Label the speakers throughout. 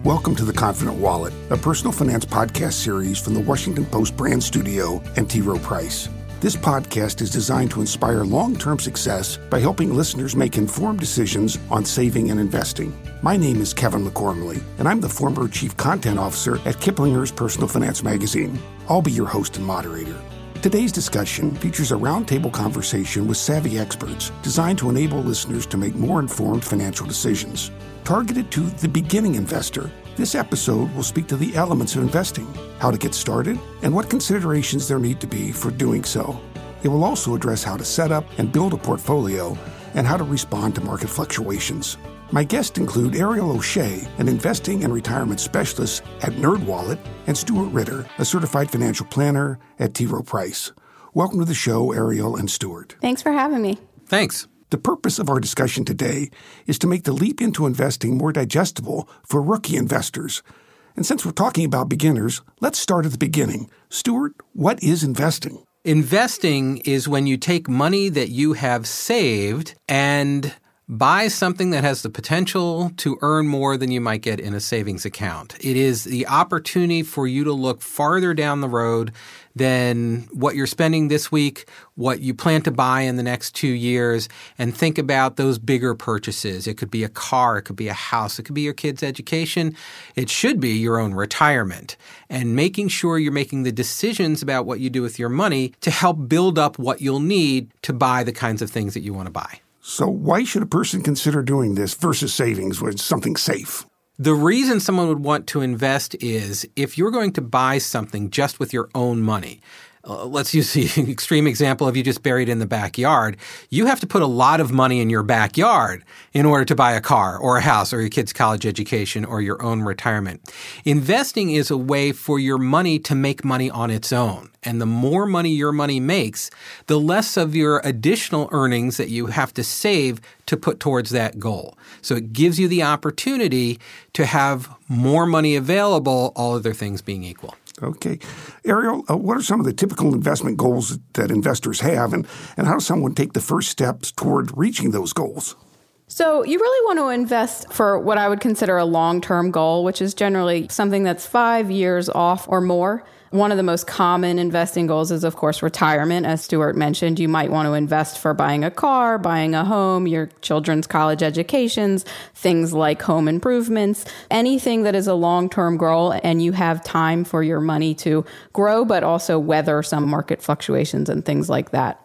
Speaker 1: Welcome to The Confident Wallet, a personal finance podcast series from the Washington Post brand studio and T. Rowe Price. This podcast is designed to inspire long-term success by helping listeners make informed decisions on saving and investing. My name is Kevin McCormley, and I'm the former Chief Content Officer at Kiplinger's Personal Finance Magazine. I'll be your host and moderator. Today's discussion features a roundtable conversation with savvy experts designed to enable listeners to make more informed financial decisions. Targeted to the beginning investor, this episode will speak to the elements of investing, how to get started, and what considerations there need to be for doing so. It will also address how to set up and build a portfolio and how to respond to market fluctuations. My guests include Ariel O'Shea, an investing and retirement specialist at NerdWallet, and Stuart Ritter, a certified financial planner at T. Rowe Price. Welcome to the show, Ariel and Stuart.
Speaker 2: Thanks for having me.
Speaker 3: Thanks.
Speaker 1: The purpose of our discussion today is to make the leap into investing more digestible for rookie investors. And since we're talking about beginners, let's start at the beginning. Stuart, what is investing?
Speaker 3: Investing is when you take money that you have saved and buy something that has the potential to earn more than you might get in a savings account. It is the opportunity for you to look farther down the road than what you're spending this week, what you plan to buy in the next 2 years, and think about those bigger purchases. It could be a car, it could be a house, it could be your kid's education. It should be your own retirement. And making sure you're making the decisions about what you do with your money to help build up what you'll need to buy the kinds of things that you want to buy.
Speaker 1: So why should a person consider doing this versus savings, which is something safe?
Speaker 3: The reason someone would want to invest is if you're going to buy something just with your own money. Let's use the extreme example of you just buried in the backyard. You have to put a lot of money in your backyard in order to buy a car or a house or your kid's college education or your own retirement. Investing is a way for your money to make money on its own. And the more money your money makes, the less of your additional earnings that you have to save to put towards that goal. So it gives you the opportunity to have more money available, all other things being equal.
Speaker 1: Okay. Ariel, what are some of the typical investment goals that investors have, and how does someone take the first steps toward reaching those goals?
Speaker 2: So you really want to invest for what I would consider a long-term goal, which is generally something that's 5 years off or more. One of the most common investing goals is, of course, retirement. As Stuart mentioned, you might want to invest for buying a car, buying a home, your children's college educations, things like home improvements, anything that is a long-term goal and you have time for your money to grow, but also weather some market fluctuations and things like that.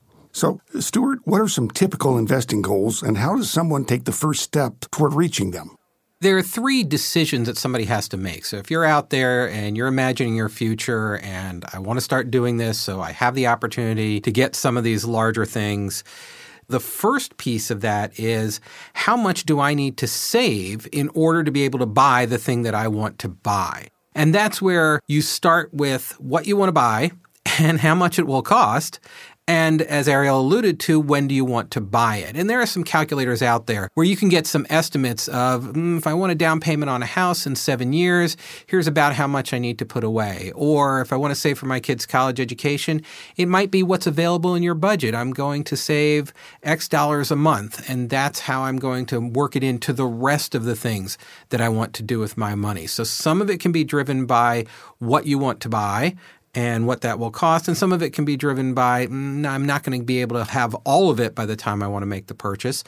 Speaker 1: So, Stuart, what are some typical investing goals and how does someone take the first step toward reaching them?
Speaker 3: There are 3 decisions that somebody has to make. So if you're out there and you're imagining your future and I want to start doing this so I have the opportunity to get some of these larger things, the first piece of that is how much do I need to save in order to be able to buy the thing that I want to buy? And that's where you start with what you want to buy and how much it will cost. And as Ariel alluded to, when do you want to buy it? And there are some calculators out there where you can get some estimates of, if I want a down payment on a house in 7 years, here's about how much I need to put away. Or if I want to save for my kid's college education, it might be what's available in your budget. I'm going to save X dollars a month, and that's how I'm going to work it into the rest of the things that I want to do with my money. So some of it can be driven by what you want to buy and what that will cost. And some of it can be driven by, I'm not going to be able to have all of it by the time I want to make the purchase.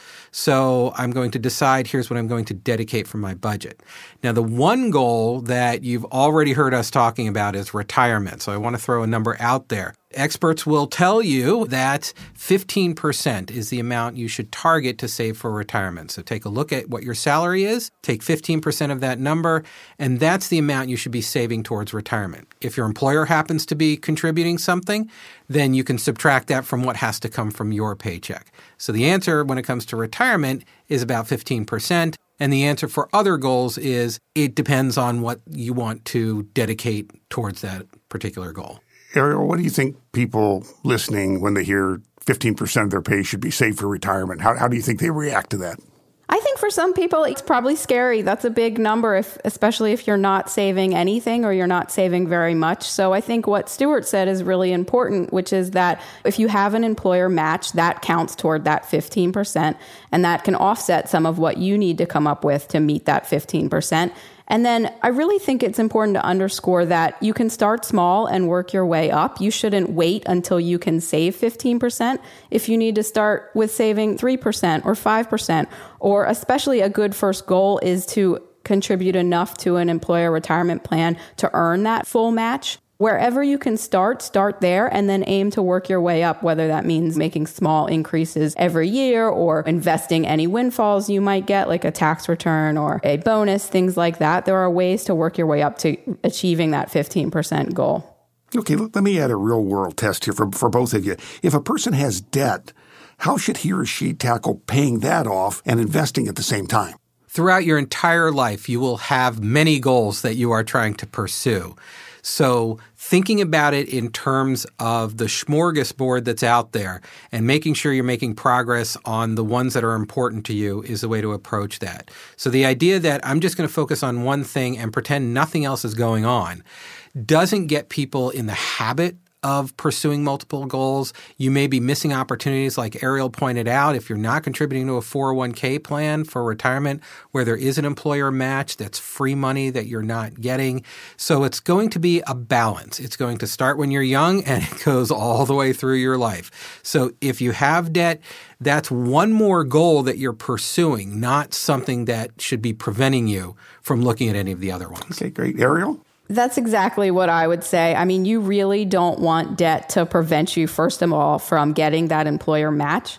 Speaker 3: So I'm going to decide, here's what I'm going to dedicate from my budget. Now, the one goal that you've already heard us talking about is retirement. So I want to throw a number out there. Experts will tell you that 15% is the amount you should target to save for retirement. So take a look at what your salary is, take 15% of that number, and that's the amount you should be saving towards retirement. If your employer happens to be contributing something, then you can subtract that from what has to come from your paycheck. So the answer when it comes to retirement is about 15%. And the answer for other goals is it depends on what you want to dedicate towards that particular goal.
Speaker 1: Ariel, what do you think people listening when they hear 15% of their pay should be saved for retirement? How do you think they react to that?
Speaker 2: I think for some people, it's probably scary. That's a big number, especially if you're not saving anything or you're not saving very much. So I think what Stuart said is really important, which is that if you have an employer match, that counts toward that 15%, and that can offset some of what you need to come up with to meet that 15%. And then I really think it's important to underscore that you can start small and work your way up. You shouldn't wait until you can save 15% if you need to start with saving 3% or 5%, or especially a good first goal is to contribute enough to an employer retirement plan to earn that full match. Wherever you can start there and then aim to work your way up, whether that means making small increases every year or investing any windfalls you might get, like a tax return or a bonus, things like that. There are ways to work your way up to achieving that 15% goal.
Speaker 1: Okay, let me add a real world test here for both of you. If a person has debt, how should he or she tackle paying that off and investing at the same time?
Speaker 3: Throughout your entire life, you will have many goals that you are trying to pursue. So thinking about it in terms of the smorgasbord that's out there and making sure you're making progress on the ones that are important to you is the way to approach that. So the idea that I'm just going to focus on one thing and pretend nothing else is going on doesn't get people in the habit of pursuing multiple goals. You may be missing opportunities, like Ariel pointed out, if you're not contributing to a 401k plan for retirement where there is an employer match, that's free money that you're not getting. So it's going to be a balance. It's going to start when you're young and it goes all the way through your life. So if you have debt, that's one more goal that you're pursuing, not something that should be preventing you from looking at any of the other ones.
Speaker 1: Okay, great. Ariel?
Speaker 2: That's exactly what I would say. I mean, you really don't want debt to prevent you, first of all, from getting that employer match.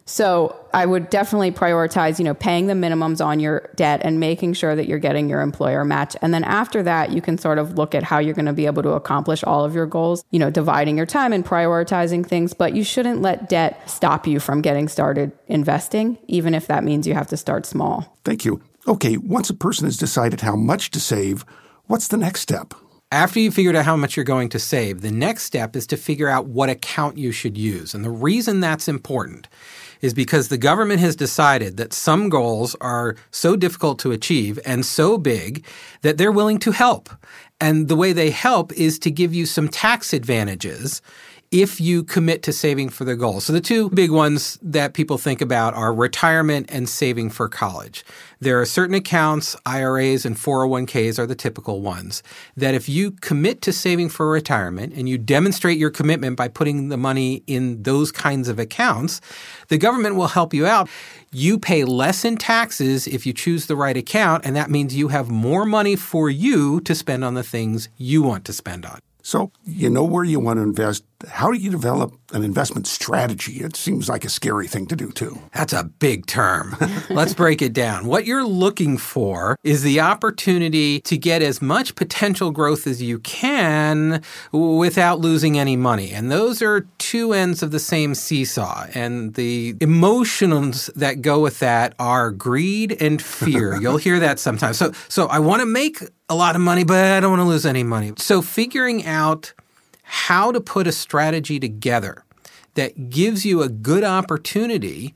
Speaker 2: So I would definitely prioritize, paying the minimums on your debt and making sure that you're getting your employer match. And then after that, you can sort of look at how you're going to be able to accomplish all of your goals, dividing your time and prioritizing things. But you shouldn't let debt stop you from getting started investing, even if that means you have to start small.
Speaker 1: Thank you. Okay, once a person has decided how much to save, what's the next step?
Speaker 3: After you've figured out how much you're going to save, the next step is to figure out what account you should use. And the reason that's important is because the government has decided that some goals are so difficult to achieve and so big that they're willing to help. And the way they help is to give you some tax advantages if you commit to saving for the goal. So the two big ones that people think about are retirement and saving for college. There are certain accounts, IRAs and 401ks are the typical ones, that if you commit to saving for retirement and you demonstrate your commitment by putting the money in those kinds of accounts, the government will help you out. You pay less in taxes if you choose the right account, and that means you have more money for you to spend on the things you want to spend on.
Speaker 1: So you know where you want to invest. How do you develop an investment strategy? It seems like a scary thing to do, too.
Speaker 3: That's a big term. Let's break it down. What you're looking for is the opportunity to get as much potential growth as you can without losing any money. And those are two ends of the same seesaw. And the emotions that go with that are greed and fear. You'll hear that sometimes. So I want to make a lot of money, but I don't want to lose any money. So figuring out how to put a strategy together that gives you a good opportunity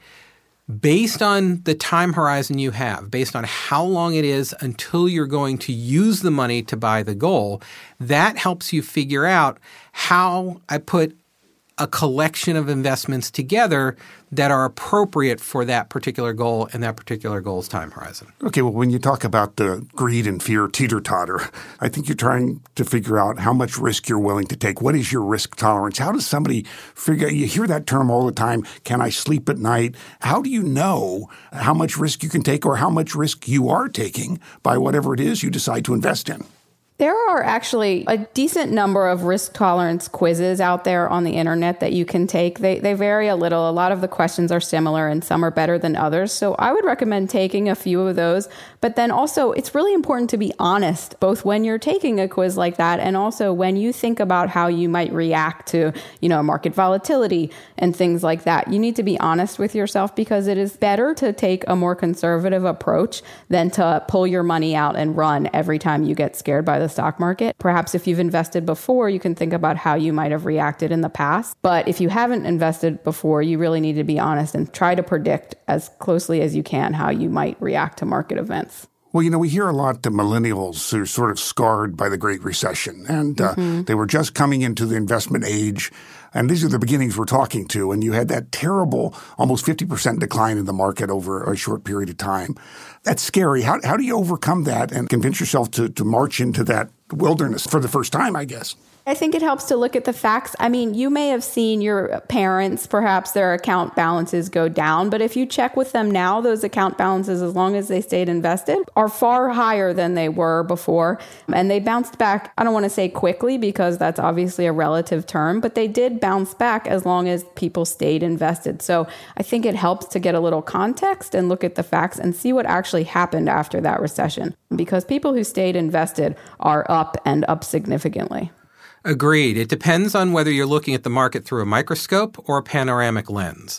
Speaker 3: based on the time horizon you have, based on how long it is until you're going to use the money to buy the goal, that helps you figure out how I put a collection of investments together that are appropriate for that particular goal and that particular goal's time horizon.
Speaker 1: Okay, well, when you talk about the greed and fear teeter-totter, I think you're trying to figure out how much risk you're willing to take. What is your risk tolerance? How does somebody figure – you hear that term all the time, can I sleep at night? How do you know how much risk you can take or how much risk you are taking by whatever it is you decide to invest in?
Speaker 2: There are actually a decent number of risk tolerance quizzes out there on the internet that you can take. They vary a little. A lot of the questions are similar and some are better than others. So I would recommend taking a few of those. But then also it's really important to be honest, both when you're taking a quiz like that and also when you think about how you might react to, market volatility and things like that. You need to be honest with yourself because it is better to take a more conservative approach than to pull your money out and run every time you get scared by the stock market. Perhaps if you've invested before, you can think about how you might have reacted in the past. But if you haven't invested before, you really need to be honest and try to predict as closely as you can how you might react to market events.
Speaker 1: Well, we hear a lot that millennials are sort of scarred by the Great Recession, and they were just coming into the investment age, and these are the beginnings we're talking to, and you had that terrible, almost 50% decline in the market over a short period of time. That's scary. How do you overcome that and convince yourself to march into that wilderness for the first time, I guess?
Speaker 2: I think it helps to look at the facts. I mean, you may have seen your parents, perhaps their account balances go down, but if you check with them now, those account balances, as long as they stayed invested, are far higher than they were before. And they bounced back, I don't want to say quickly because that's obviously a relative term, but they did bounce back as long as people stayed invested. So I think it helps to get a little context and look at the facts and see what actually happened after that recession, because people who stayed invested are up and up significantly.
Speaker 3: Agreed. It depends on whether you're looking at the market through a microscope or a panoramic lens.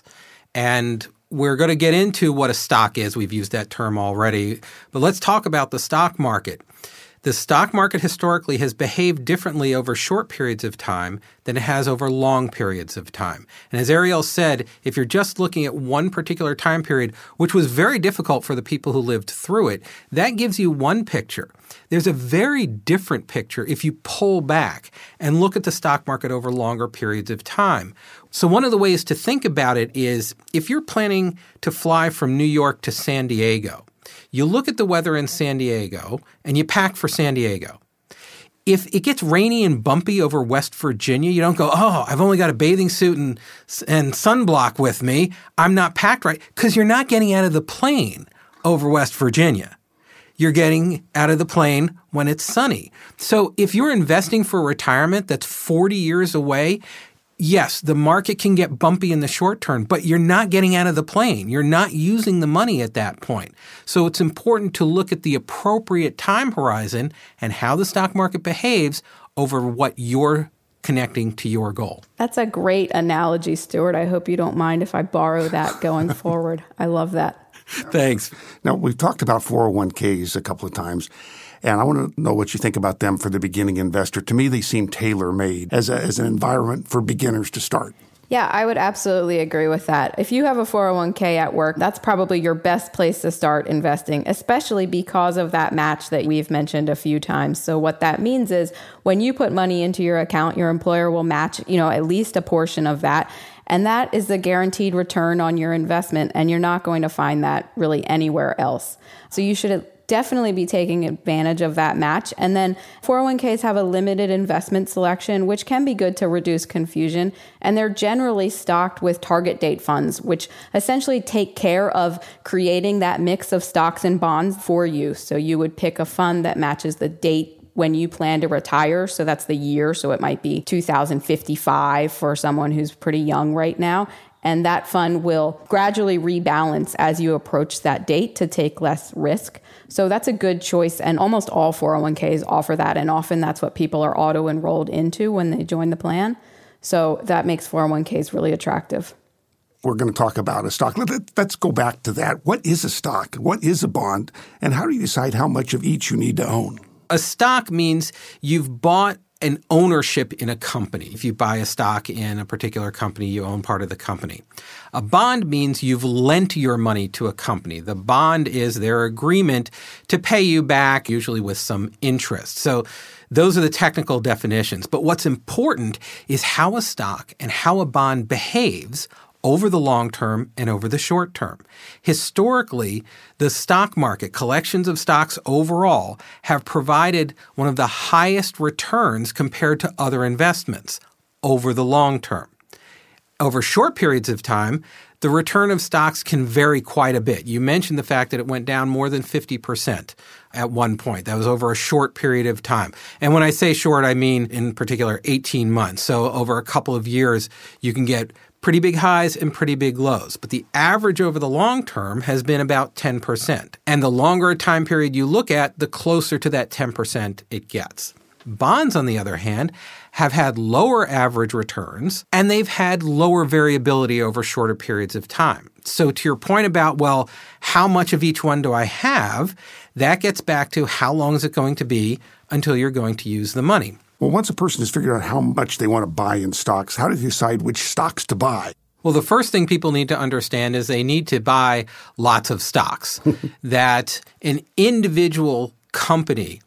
Speaker 3: And we're going to get into what a stock is. We've used that term already. But let's talk about the stock market. The stock market historically has behaved differently over short periods of time than it has over long periods of time. And as Ariel said, if you're just looking at one particular time period, which was very difficult for the people who lived through it, that gives you one picture. There's a very different picture if you pull back and look at the stock market over longer periods of time. So one of the ways to think about it is if you're planning to fly from New York to San Diego, you look at the weather in San Diego and you pack for San Diego. If it gets rainy and bumpy over West Virginia, you don't go, I've only got a bathing suit and sunblock with me. I'm not packed right, because you're not getting out of the plane over West Virginia. You're getting out of the plane when it's sunny. So if you're investing for retirement that's 40 years away, yes, the market can get bumpy in the short term, but you're not getting out of the plane. You're not using the money at that point. So it's important to look at the appropriate time horizon and how the stock market behaves over what you're connecting to your goal.
Speaker 2: That's a great analogy, Stuart. I hope you don't mind if I borrow that going forward. I love that.
Speaker 3: Thanks.
Speaker 1: Now, we've talked about 401ks a couple of times, and I want to know what you think about them for the beginning investor. To me, they seem tailor-made as an environment for beginners to start.
Speaker 2: Yeah, I would absolutely agree with that. If you have a 401k at work, that's probably your best place to start investing, especially because of that match that we've mentioned a few times. So what that means is when you put money into your account, your employer will match, at least a portion of that. And that is the guaranteed return on your investment. And you're not going to find that really anywhere else. So you should definitely be taking advantage of that match. And then 401ks have a limited investment selection, which can be good to reduce confusion. And they're generally stocked with target date funds, which essentially take care of creating that mix of stocks and bonds for you. So you would pick a fund that matches the date when you plan to retire. So that's the year. So it might be 2055 for someone who's pretty young right now. And that fund will gradually rebalance as you approach that date to take less risk. So that's a good choice. And almost all 401ks offer that. And often that's what people are auto-enrolled into when they join the plan. So that makes 401ks really attractive.
Speaker 1: We're going to talk about a stock. Let's go back to that. What is a stock? What is a bond? And how do you decide how much of each you need to own?
Speaker 3: A stock means you've bought an ownership in a company. If you buy a stock in a particular company, you own part of the company. A bond means you've lent your money to a company. The bond is their agreement to pay you back, usually with some interest. So those are the technical definitions. But what's important is how a stock and how a bond behaves over the long term and over the short term. Historically, the stock market, collections of stocks overall, have provided one of the highest returns compared to other investments over the long term. Over short periods of time, the return of stocks can vary quite a bit. You mentioned the fact that it went down more than 50% at one point. That was over a short period of time. And when I say short, I mean in particular 18 months. So over a couple of years, you can get pretty big highs and pretty big lows. But the average over the long term has been about 10%. And the longer a time period you look at, the closer to that 10% it gets. Bonds, on the other hand, have had lower average returns, and they've had lower variability over shorter periods of time. So to your point about, well, how much of each one do I have? That gets back to how long is it going to be until you're going to use the money.
Speaker 1: Well, once a person has figured out how much they want to buy in stocks, how do they decide which stocks to buy?
Speaker 3: Well, the first thing people need to understand is they need to buy lots of stocks. That an individual company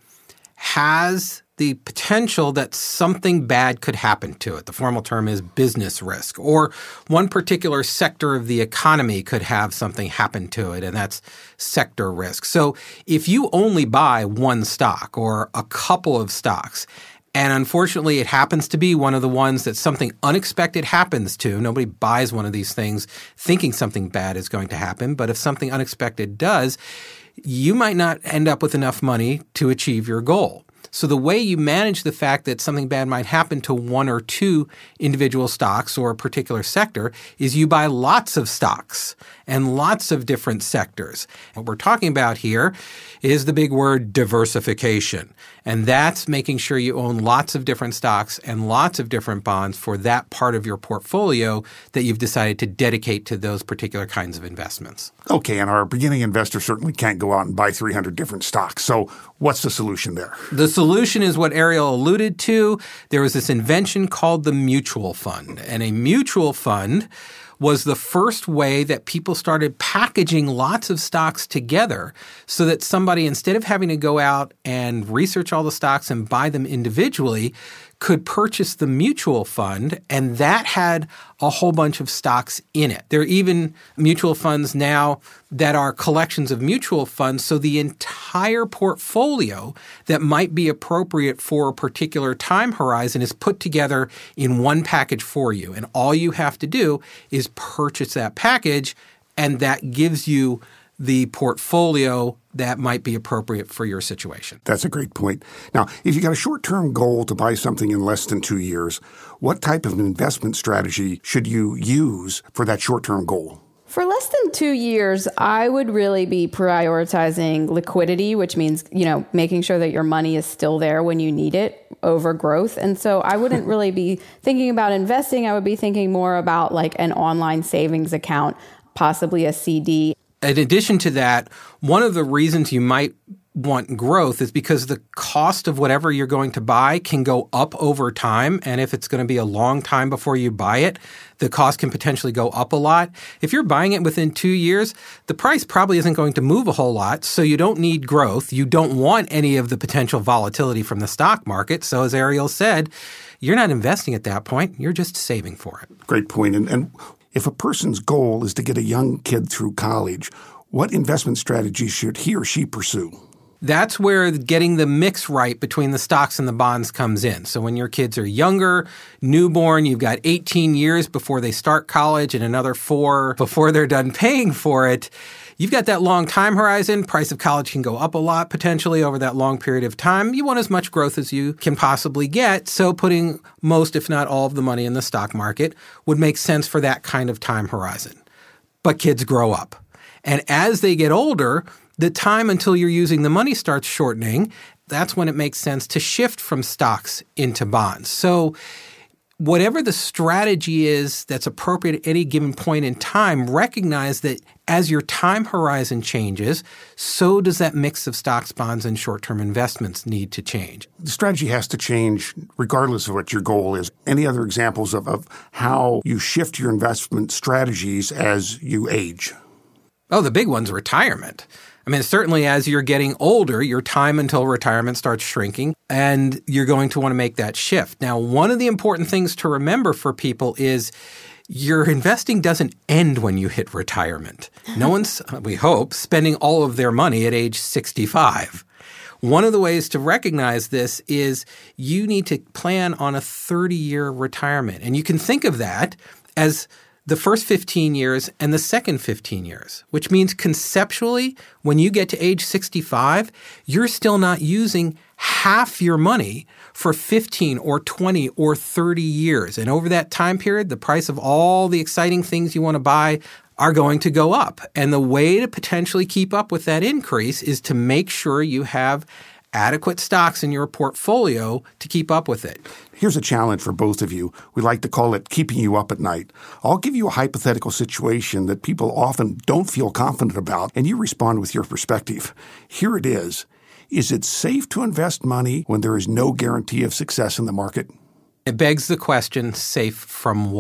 Speaker 3: has the potential that something bad could happen to it. The formal term is business risk. Or one particular sector of the economy could have something happen to it, and that's sector risk. So if you only buy one stock or a couple of stocks, and unfortunately, it happens to be one of the ones that something unexpected happens to. Nobody buys one of these things thinking something bad is going to happen. But if something unexpected does, you might not end up with enough money to achieve your goal. So the way you manage the fact that something bad might happen to one or two individual stocks or a particular sector is you buy lots of stocks and lots of different sectors. What we're talking about here is the big word diversification. And that's making sure you own lots of different stocks and lots of different bonds for that part of your portfolio that you've decided to dedicate to those particular kinds of investments.
Speaker 1: Okay, and our beginning investor certainly can't go out and buy 300 different stocks. So what's the solution there?
Speaker 3: The solution is what Ariel alluded to. There was this invention called the mutual fund. And a mutual fund was the first way that people started packaging lots of stocks together so that somebody, instead of having to go out and research all the stocks and buy them individually, could purchase the mutual fund, and that had a whole bunch of stocks in it. There are even mutual funds now that are collections of mutual funds, so the entire portfolio that might be appropriate for a particular time horizon is put together in one package for you. And all you have to do is purchase that package, and that gives you the portfolio that might be appropriate for your situation.
Speaker 1: That's a great point. Now, if you got a short-term goal to buy something in less than 2 years, what type of investment strategy should you use for that short-term goal?
Speaker 2: For less than 2 years, I would really be prioritizing liquidity, which means, making sure that your money is still there when you need it over growth. And so I wouldn't really be thinking about investing. I would be thinking more about like an online savings account, possibly a CD.
Speaker 3: In addition to that, one of the reasons you might want growth is because the cost of whatever you're going to buy can go up over time. And if it's going to be a long time before you buy it, the cost can potentially go up a lot. If you're buying it within 2 years, the price probably isn't going to move a whole lot. So you don't need growth. You don't want any of the potential volatility from the stock market. So as Ariel said, you're not investing at that point. You're just saving for it.
Speaker 1: Great point. And if a person's goal is to get a young kid through college, what investment strategy should he or she pursue?
Speaker 3: That's where getting the mix right between the stocks and the bonds comes in. So when your kids are younger, newborn, you've got 18 years before they start college and another 4 before they're done paying for it. You've got that long time horizon. Price of college can go up a lot potentially over that long period of time. You want as much growth as you can possibly get. So putting most, if not all of the money in the stock market would make sense for that kind of time horizon. But kids grow up. And as they get older, the time until you're using the money starts shortening. That's when it makes sense to shift from stocks into bonds. So whatever the strategy is that's appropriate at any given point in time, recognize that as your time horizon changes, so does that mix of stocks, bonds, and short-term investments need to change.
Speaker 1: The strategy has to change regardless of what your goal is. Any other examples of how you shift your investment strategies as you age?
Speaker 3: Oh, the big one's retirement. I mean, certainly as you're getting older, your time until retirement starts shrinking, and you're going to want to make that shift. Now, one of the important things to remember for people is your investing doesn't end when you hit retirement. No one's, we hope, spending all of their money at age 65. One of the ways to recognize this is you need to plan on a 30-year retirement. And you can think of that as the first 15 years and the second 15 years, which means conceptually, when you get to age 65, you're still not using half your money for 15 or 20 or 30 years. And over that time period, the price of all the exciting things you want to buy are going to go up. And the way to potentially keep up with that increase is to make sure you have adequate stocks in your portfolio to keep up with it.
Speaker 1: Here's a challenge for both of you. We like to call it keeping you up at night. I'll give you a hypothetical situation that people often don't feel confident about, and you respond with your perspective. Here it is. Is it safe to invest money when there is no guarantee of success in the market?
Speaker 3: It begs the question, safe from what?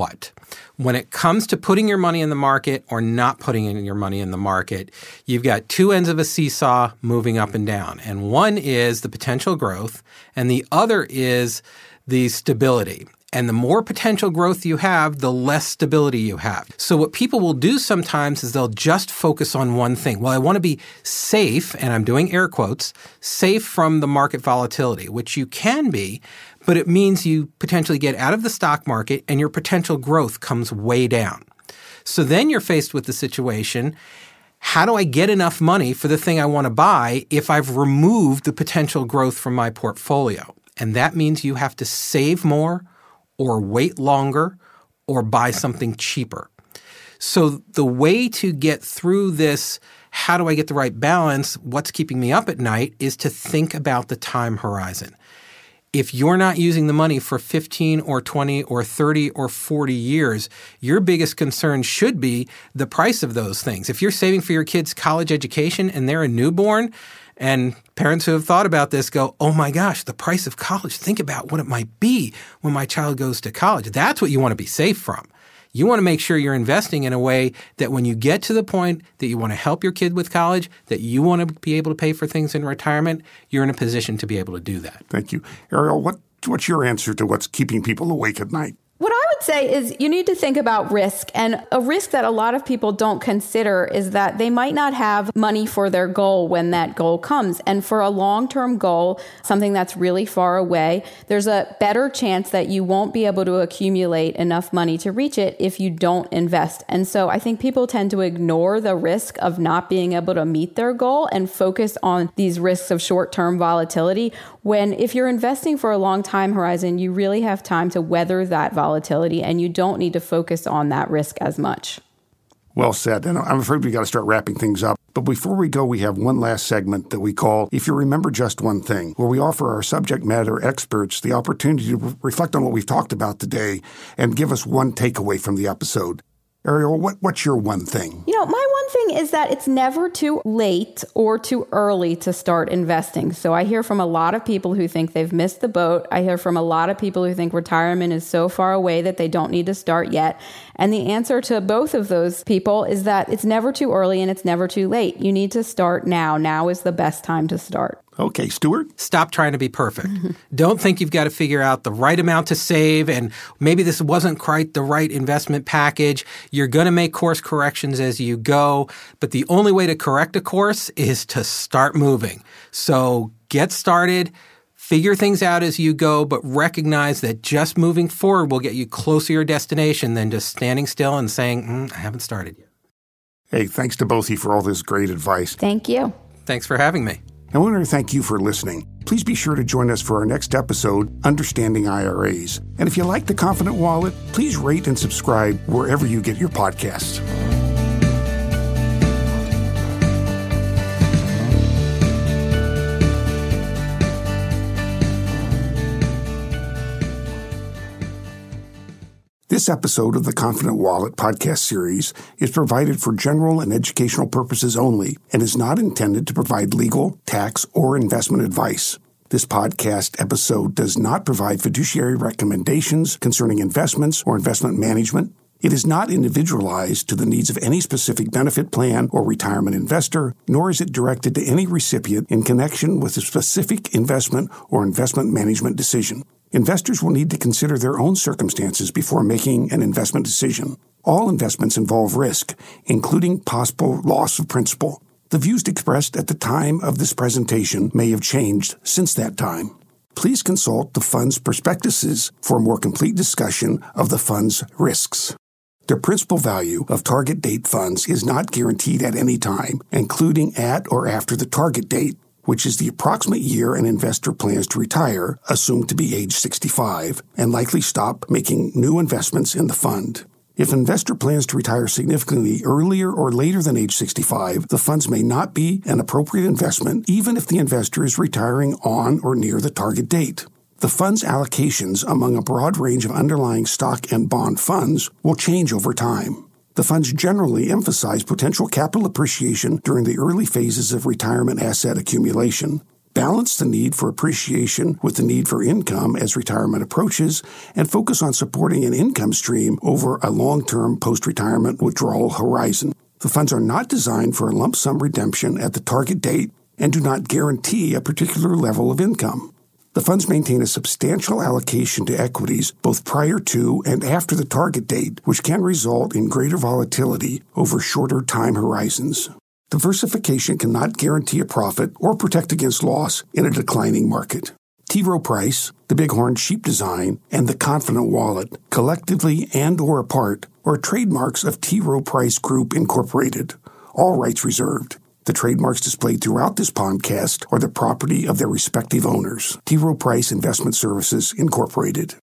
Speaker 3: when it comes to putting your money in the market or not putting your money in the market, you've got two ends of a seesaw moving up and down. And one is the potential growth, and the other is the stability. And the more potential growth you have, the less stability you have. So what people will do sometimes is they'll just focus on one thing. Well, I want to be safe, and I'm doing air quotes, safe from the market volatility, which you can be, but it means you potentially get out of the stock market and your potential growth comes way down. So then you're faced with the situation, how do I get enough money for the thing I want to buy if I've removed the potential growth from my portfolio? And that means you have to save more or wait longer or buy something cheaper. So the way to get through this, how do I get the right balance, what's keeping me up at night, is to think about the time horizon. If you're not using the money for 15 or 20 or 30 or 40 years, your biggest concern should be the price of those things. If you're saving for your kid's college education and they're a newborn, and parents who have thought about this go, oh my gosh, the price of college, think about what it might be when my child goes to college. That's what you want to be safe from. You want to make sure you're investing in a way that when you get to the point that you want to help your kid with college, that you want to be able to pay for things in retirement, you're in a position to be able to do that.
Speaker 1: Thank you. Ariel, what's your answer to what's keeping people awake at night?
Speaker 2: What I would say is you need to think about risk. And a risk that a lot of people don't consider is that they might not have money for their goal when that goal comes. And for a long-term goal, something that's really far away, there's a better chance that you won't be able to accumulate enough money to reach it if you don't invest. And so I think people tend to ignore the risk of not being able to meet their goal and focus on these risks of short-term volatility, when if you're investing for a long time horizon, you really have time to weather that volatility and you don't need to focus on that risk as much.
Speaker 1: Well said. And I'm afraid we got to start wrapping things up. But before we go, we have one last segment that we call If You Remember Just One Thing, where we offer our subject matter experts the opportunity to reflect on what we've talked about today and give us one takeaway from the episode. Ariel, what's your one thing?
Speaker 2: My one thing is that it's never too late or too early to start investing. So I hear from a lot of people who think they've missed the boat. I hear from a lot of people who think retirement is so far away that they don't need to start yet. And the answer to both of those people is that it's never too early and it's never too late. You need to start now. Now is the best time to start.
Speaker 1: Okay, Stuart?
Speaker 3: Stop trying to be perfect. Don't think you've got to figure out the right amount to save and maybe this wasn't quite the right investment package. You're going to make course corrections as you go, but the only way to correct a course is to start moving. So get started, figure things out as you go, but recognize that just moving forward will get you closer to your destination than just standing still and saying, I haven't started yet.
Speaker 1: Hey, thanks to both of you for all this great advice.
Speaker 2: Thank you.
Speaker 3: Thanks for having me.
Speaker 1: And we want to thank you for listening. Please be sure to join us for our next episode, Understanding IRAs. And if you like The Confident Wallet, please rate and subscribe wherever you get your podcasts. This episode of the Confident Wallet podcast series is provided for general and educational purposes only and is not intended to provide legal, tax, or investment advice. This podcast episode does not provide fiduciary recommendations concerning investments or investment management. It is not individualized to the needs of any specific benefit plan or retirement investor, nor is it directed to any recipient in connection with a specific investment or investment management decision. Investors will need to consider their own circumstances before making an investment decision. All investments involve risk, including possible loss of principal. The views expressed at the time of this presentation may have changed since that time. Please consult the fund's prospectuses for a more complete discussion of the fund's risks. The principal value of target date funds is not guaranteed at any time, including at or after the target date, which is the approximate year an investor plans to retire, assumed to be age 65, and likely stop making new investments in the fund. If an investor plans to retire significantly earlier or later than age 65, the funds may not be an appropriate investment, even if the investor is retiring on or near the target date. The fund's allocations among a broad range of underlying stock and bond funds will change over time. The funds generally emphasize potential capital appreciation during the early phases of retirement asset accumulation. Balance the need for appreciation with the need for income as retirement approaches, and focus on supporting an income stream over a long-term post-retirement withdrawal horizon. The funds are not designed for a lump sum redemption at the target date and do not guarantee a particular level of income. The funds maintain a substantial allocation to equities both prior to and after the target date, which can result in greater volatility over shorter time horizons. Diversification cannot guarantee a profit or protect against loss in a declining market. T. Rowe Price, the Bighorn Sheep Design, and the Confident Wallet, collectively and or apart, are trademarks of T. Rowe Price Group, Incorporated. All rights reserved. The trademarks displayed throughout this podcast are the property of their respective owners. T. Rowe Price Investment Services, Incorporated.